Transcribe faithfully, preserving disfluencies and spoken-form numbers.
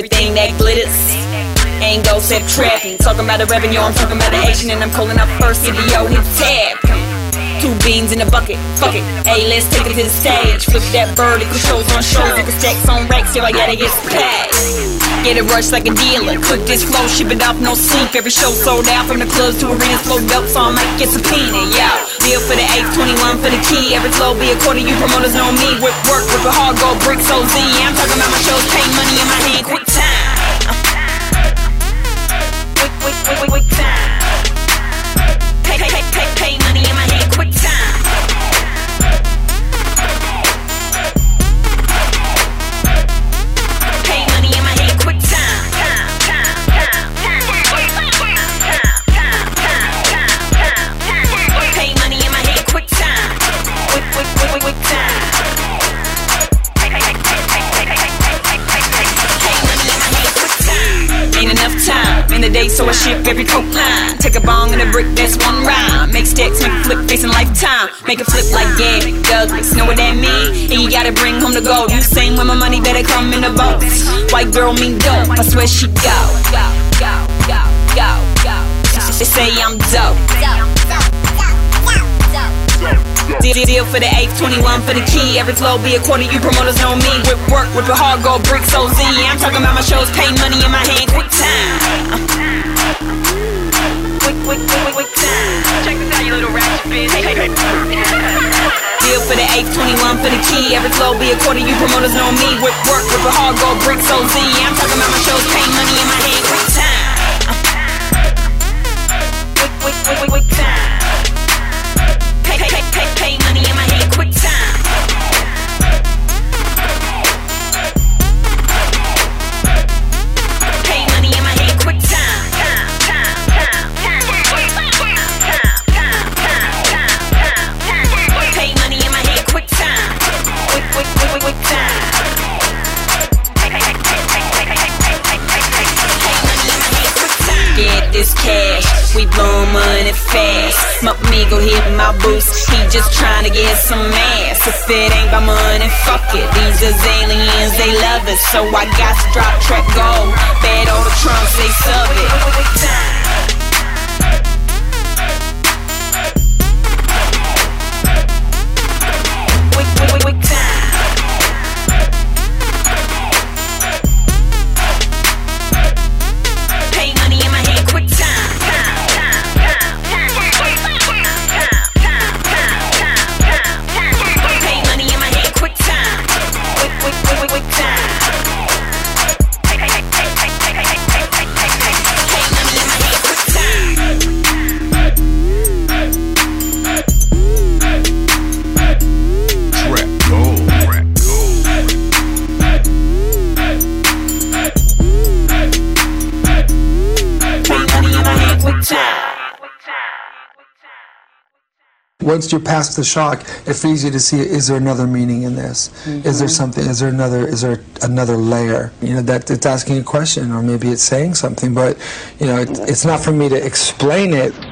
everything that glitters ain't go set trapping. Talking about the revenue, I'm talking about the action, and I'm calling up first video hit tab. Two beans in a bucket, fuck it. Hey, let's take it to the stage. Flip that bird, equal shows on shows, equal stacks on racks, yo, I gotta get paid. Get it rushed like a dealer. Cook this flow, ship it off, no sleep. Every show sold out from the clubs to arenas, flowed up, so I might get subpoenaed, yeah. Deal for the eight twenty-one for the key. Every flow be a quarter, you promoters know me. Whip work, with a hard gold bricks, O Z. I'm talking about my shows, pay money in my hand, quick time. Quick, quick, quick, quick, quick time. Pay, pay, pay, pay, pay money in my hand, quick time. Pay money in my hand, quick time. Time, time, time, time. Pay money in my hand, quick time. Quick, quick, quick, quick, quick time. Ain't enough time in the day, so I ship every coke line. Take a bong and a brick, that's one rhyme. Make stacks, make a flip, facing lifetime. Make a flip like yeah, Douglas, know what that mean? And you gotta bring home the gold. You sing when my money better come in the boats. White girl mean dope, I swear she go. Go, go, go, go, go. They say I'm dope. Deal, deal for the eight twenty-one for the key. Every flow be a quarter, you promoters know me. Whip work, whip a hard gold bricks, O Z. I'm talking about my shows, pay money in my hand, quick time. Uh. Quick, quick, quick, quick, quick time. Check this out, you little ratchet bitch. Deal for the eight twenty-one for the key. Every flow be a quarter, you promoters know me. Whip work, whip a hard gold bricks, O Z. I'm talking about my shows, pay money in my hand, quick time. Uh. Quick, quick, quick, quick, quick time. Pay, pay, pay, pay, pay money in my hand, quick time. Pay money in my hand, quick time. Time, time, time, time. Pay money in my hand, quick time. Quick, quick, quick, quick, quick time. Get this cash, we blow money fast. My amigo hit my boost, he just tryna get some ass. If it ain't by money, fuck it. These is aliens, they love it. So I got to drop track gold. Bad old trunks, they sub it. Quick, quick, quick, quick time. Once you're past the shock, it's easy to see, is there another meaning in this? Mm-hmm. Is there something, is there another, is there another layer? You know, that it's asking a question, or maybe it's saying something, but, you know, it, it's not for me to explain it.